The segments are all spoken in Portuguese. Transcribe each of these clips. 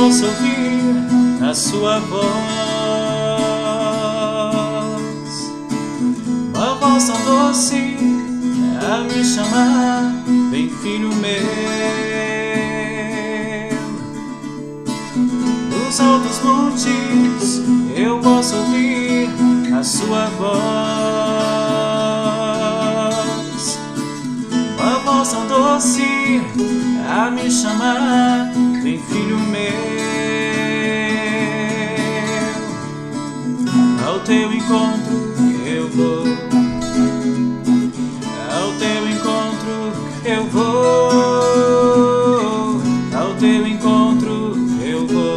posso ouvir a sua voz, uma voz tão doce a me chamar, vem filho meu. Nos altos montes eu posso ouvir a sua voz, uma voz tão doce a me chamar, vem filho meu. Ao teu encontro eu vou, ao teu encontro eu vou, ao teu encontro eu vou,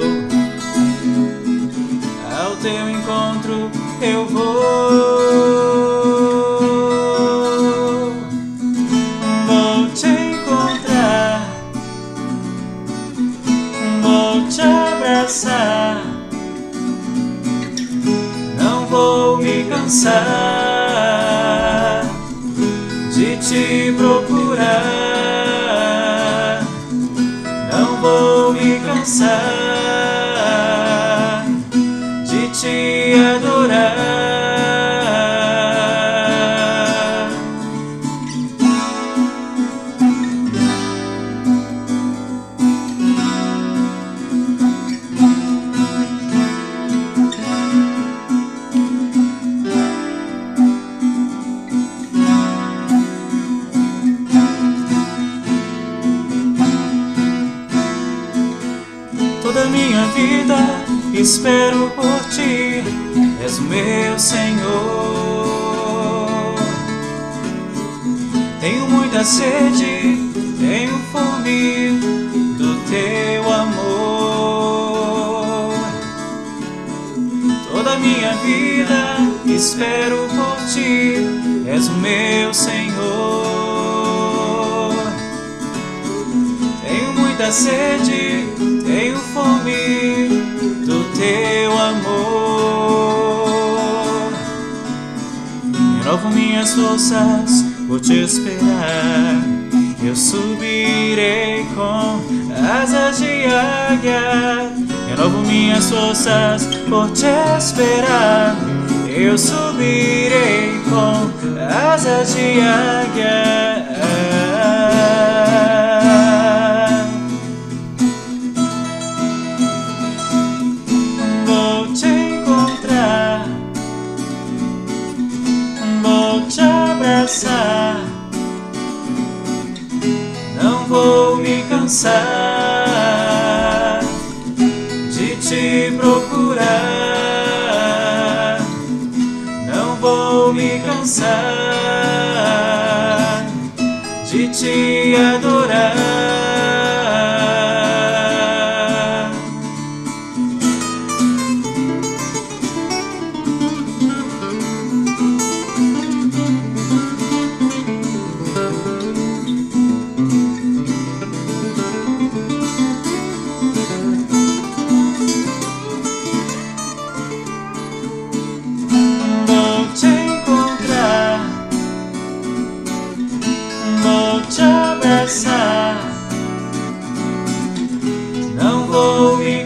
ao teu encontro eu vou. Vou te encontrar, vou te abraçar, não vou me cansar de te procurar, não vou me cansar de te adorar. Toda minha vida espero por ti, és o meu Senhor. Tenho muita sede, tenho fome do teu amor. Toda minha vida espero por ti, és o meu Senhor. Tenho muita sede, tenho fome do teu amor. Renovo minhas forças por te esperar, eu subirei com asas de águia. Renovo minhas forças por te esperar, eu subirei com asas de águia. Vou te encontrar, vou te abraçar, não vou me cansar de te procurar, não vou me cansar de te adorar. Vou te encontrar, vou te abraçar, não vou me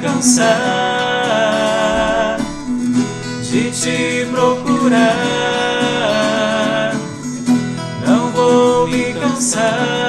cansar de te procurar, não vou me cansar